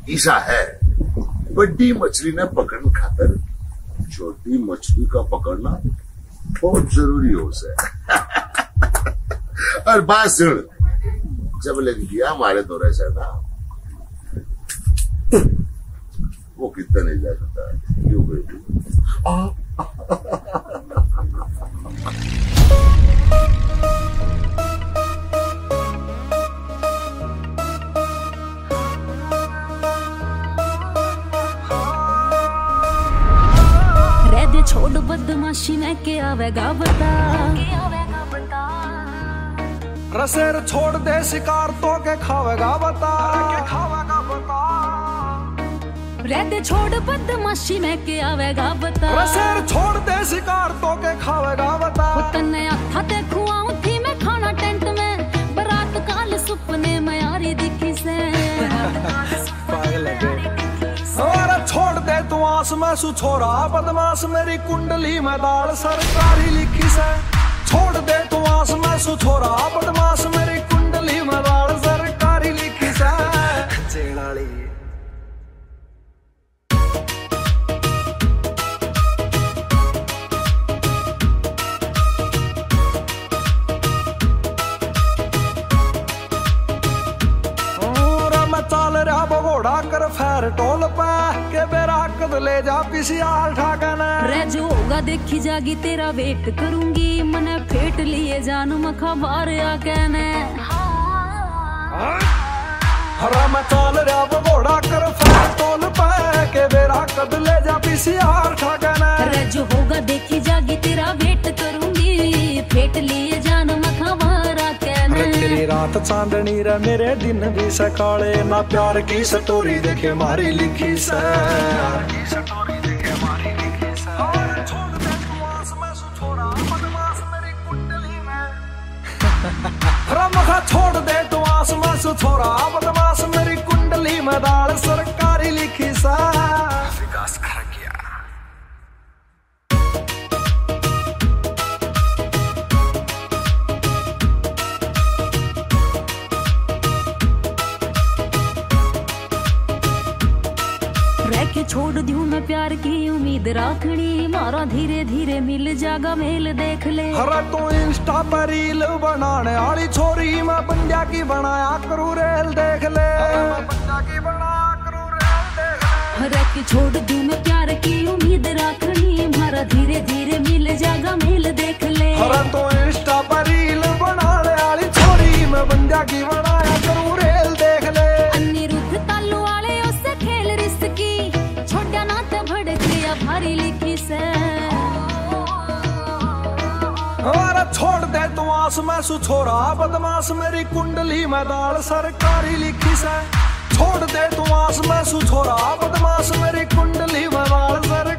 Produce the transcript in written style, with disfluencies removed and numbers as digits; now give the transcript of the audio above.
ईसा है बड़ी मछली ने पकड़ने खातर छोटी मछली का पकड़ना बहुत जरूरी हो से। और बात सुन, जब लग गया हमारे दौरे से ना, वो कितना नहीं जा सकता क्यों बेटी। छोड़ बदमाशी में के आवेगा बता, रसेर छोड़ दे शिकार तो के खावेगा बता, रहते छोड़ बदमाशी में के आवेगा बता, रसेर छोड़ दे शिकार तो के खावेगा बता। तन्ने अथा ते खुआऊं थी मैं खाना टेंट में, बरात काल सुपने में यारी दिखी से। और छोड़ दे तू आस में सु छोरा बदमाश, मेरी कुंडली में दाल सरकारी लिखी से। छोड़ दे तू आस में सु छोरा बदमाश, मेरी कुंडली में दाल सरकारी लिखी से। चेड़ाली चाल रहा भगोड़ा कर फैर टोल पे के बेरा कद ले जा पिसियाल ठाकने। रे जो होगा देखी जागी तेरा वेट करूंगी, मने फेट लिए जानू मखा बार आ कहने। हरा मैं चाल रहा भगोड़ा कर फैर टोल पे के बेरा कद ले जा पिसियाल ठाकने। रे जो होगा देखी जागी तेरा वेट करूंगी, फेट लिए जानू मखा बार आ कहने। तेरी रात चांदनी रे मेरे दिन भी सकाले, ना प्यार की स्टोरी देखे मारी लिखी से। छोड़ दे तू आस में सु छोरा बदमाश, मेरी कुंडली में दाल सरकारी लिखी सा। विकास कर गया के छोड़ दूं मैं प्यार की उम्मीद राखनी, मारा धीरे धीरे मिल जागा मेल देख ले। हरा तू इंस्टा पर रील बनाने वाली छोरी, मैं बंजा की बनाया करूँ रेल देख ले। बंजा की बनाया करूँ रेल देख ले। हरा के छोड़ दूं मैं प्यार की उम्मीद राखनी, मारा धीरे धीरे मिल जागा मेल देख ले। हरा तू इंस्टा पर रील बनाने वाली छोरी, मैं बंजा की बनाया करूँ रेल देख ले। अनिरुद्ध तालू वाले उससे खेल रिस्की, छोड़ा ना तो भड़किया भारी लिखी से। और छोड़ दे तू आस में सु छोरा बदमाश, मेरी कुंडली में दाल सरकारी लिखी से। छोड़ दे तू आस में सु छोरा बदमाश, मेरी कुंडली में दाल सरकारी।